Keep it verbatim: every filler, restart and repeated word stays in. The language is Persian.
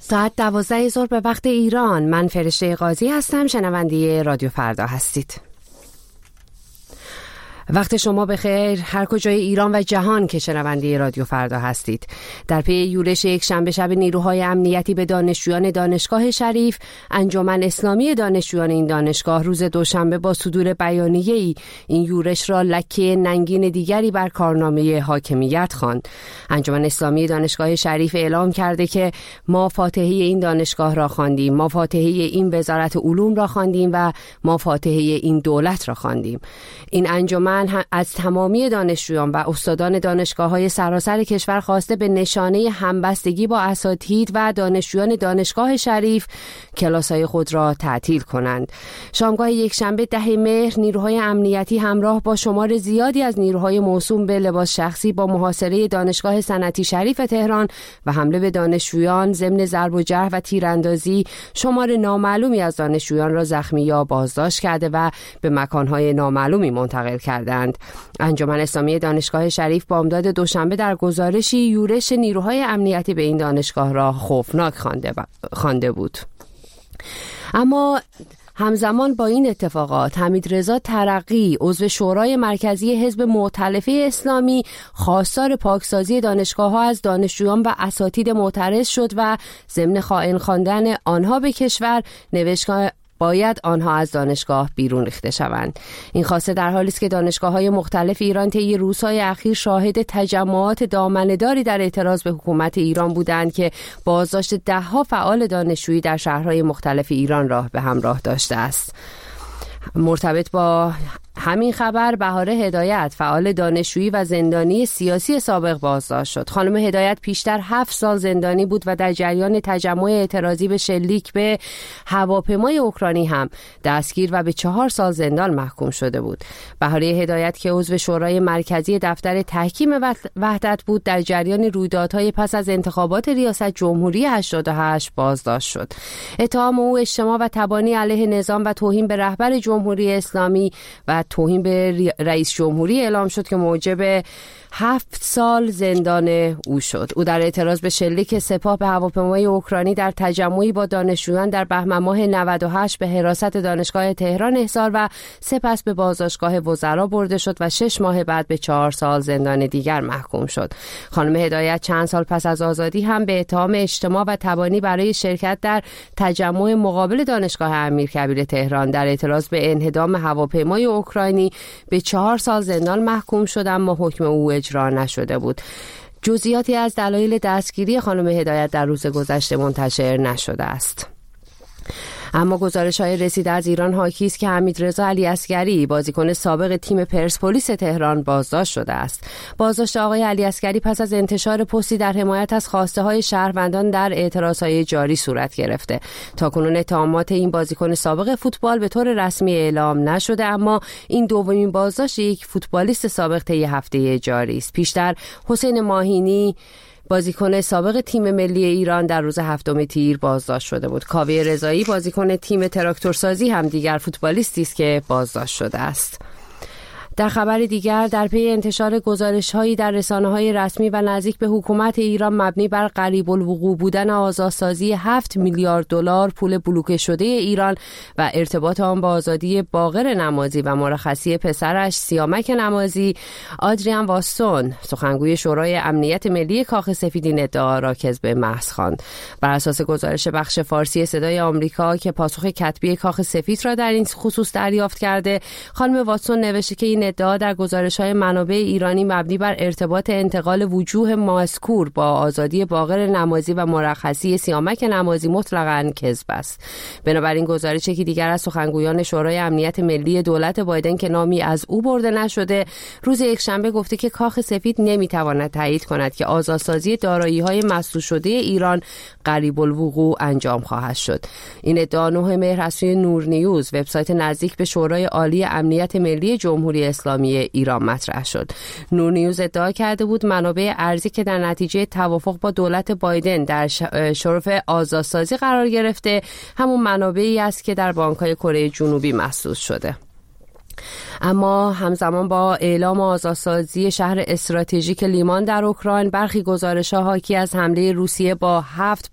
ساعت دوازده ظهر به وقت ایران. من فرشته قاضی هستم. شنونده رادیو فردا هستید. وقت شما بخیر هر کجای ایران و جهان که شنونده رادیو فردا هستید. در پی یورش یک شنبه شب نیروهای امنیتی به دانشجویان دانشگاه شریف، انجمن اسلامی دانشجویان این دانشگاه روز دوشنبه با صدور بیانیه‌ای این یورش را لکه ننگین دیگری بر کارنامه حاکمیت خواند. انجمن اسلامی دانشگاه شریف اعلام کرده که ما فاتحه این دانشگاه را خواندیم، ما فاتحه این وزارت علوم را خواندیم و ما فاتحه این دولت را خواندیم. این انجمن از تمامی دانشجویان و استادان دانشگاه‌های سراسر کشور خواسته به نشانه همبستگی با اساتید و دانشجویان دانشگاه شریف کلاس‌های خود را تعطیل کنند. شامگاه یکشنبه ده مهر نیروهای امنیتی همراه با شمار زیادی از نیروهای موسوم به لباس شخصی با محاصره دانشگاه صنعتی شریف تهران و حمله به دانشجویان ضمن ضرب و جرح و تیراندازی شمار نامعلومی از دانشجویان را زخمی یا بازداشت کرده و به مکان‌های نامعلومی منتقل کرده. انجمن اسلامی دانشگاه شریف بامداد دوشنبه در گزارشی یورش نیروهای امنیتی به این دانشگاه را خوفناک خوانده بود. اما همزمان با این اتفاقات حمیدرضا ترقی عضو شورای مرکزی حزب مؤتلفه اسلامی خواستار پاکسازی دانشگاه‌ها از دانشجویان و اساتید معترض شد و ضمن خائن خواندن آنها به کشور نوشت باید آنها از دانشگاه بیرون ریخته شوند. این خواسته در حالی است که دانشگاه‌های مختلف ایران طی روزهای اخیر شاهد تجمعات دامنه‌داری در اعتراض به حکومت ایران بودند که بازداشت ده‌ها فعال دانشجویی در شهرهای مختلف ایران را به همراه داشته است. مرتبط با همین خبر بهاره هدایت فعال دانشجویی و زندانی سیاسی سابق بازداشت شد. خانم هدایت پیشتر هفت سال زندانی بود و در جریان تجمع اعتراضی به شلیک به هواپیمای اوکراینی هم دستگیر و به چهار سال زندان محکوم شده بود. بهاره هدایت که عضو شورای مرکزی دفتر تحکیم وحدت بود در جریان رویدادهای پس از انتخابات ریاست جمهوری هشتاد و هشت بازداشت شد. اتهام او اجتماع و تبانی علیه نظام و توهین به رهبر جمهوری اسلامی و توهین به رئیس جمهوری اعلام شد که موجب هفت سال زندان او شد. او در اعتراض به شلیک سپاه به هواپیمای اوکراینی در تجمعی با دانشجویان در بهمن ماه نود و هشت به حراست دانشگاه تهران احضار و سپس به بازداشتگاه وزرا برده شد و شش ماه بعد به چهار سال زندان دیگر محکوم شد. خانم هدایت چند سال پس از آزادی هم به اتهام اجتماع و تبانی برای شرکت در تجمع مقابل دانشگاه امیرکبیر تهران در اعتراض به انهدام هواپیمای اوکراینی به چهار سال زندان محکوم شد، اما حکم او اجرا نشده بود. جزئیاتی از دلایل دستگیری خانم هدایت در روز گذشته منتشر نشده است. اما گزارش‌های رسیده از ایران حاکی است که حمیدرضا علیاصگری بازیکن سابق تیم پرسپولیس تهران بازداشت شده است. بازداشت آقای علیاصگری پس از انتشار پستی در حمایت از خواسته‌های شهروندان در اعتراض‌های جاری صورت گرفته. تاکنون اتهامات این بازیکن سابق فوتبال به طور رسمی اعلام نشده، اما این دومین بازداشت یک فوتبالیست سابق طی هفته جاری است. پیشتر حسین ماهینی بازیکن سابق تیم ملی ایران در روز هفتم تیر بازداشت شده بود. کاوه رضایی بازیکن تیم تراکتورسازی هم دیگر فوتبالیستی است که بازداشت شده است. در خبر دیگر در پی انتشار گزارش‌هایی در رسانه‌های رسمی و نزدیک به حکومت ایران مبنی بر قریب الوقوع بودن آزادسازی هفت میلیارد دلار پول بلوکه شده ایران و ارتباط آن با آزادی باقر نمازی و مرخصی پسرش سیامک نمازی، آدریان واستون سخنگوی شورای امنیت ملی کاخ سفید این ادعا را کذب محض خواند. بر اساس گزارش بخش فارسی صدای آمریکا که پاسخ کتبی کاخ سفید را در این خصوص دریافت کرده، خانم واستون نوشته که این ادعا در گزارش‌های منابع ایرانی مبنی بر ارتباط انتقال وجوه مذکور با آزادی باقر نمازی و مرخصی سیامک نمازی مطلقاً کذب است. بنابراین گزارش یکی دیگر از سخنگویان شورای امنیت ملی دولت بایدن که نامی از او برده نشده، روز یکشنبه گفته که کاخ سفید نمی‌تواند تایید کند که آزادسازی دارایی‌های مسدود شده ایران قریب الوقوع انجام خواهد شد. این ادعا نه مهر از سوی نور نیوز، وبسایت نزدیک به شورای عالی امنیت ملی جمهوری اسلامی ایران مطرح شد. نور نیوز ادعا کرده بود منابع ارزی که در نتیجه توافق با دولت بایدن در شرف آزادسازی قرار گرفته همون منابعی است که در بانک‌های کره جنوبی مسدود شده. اما همزمان با اعلام آزادسازی شهر استراتژیک لیمان در اوکراین، برخی گزارش‌ها حاکی از حمله روسیه با هفت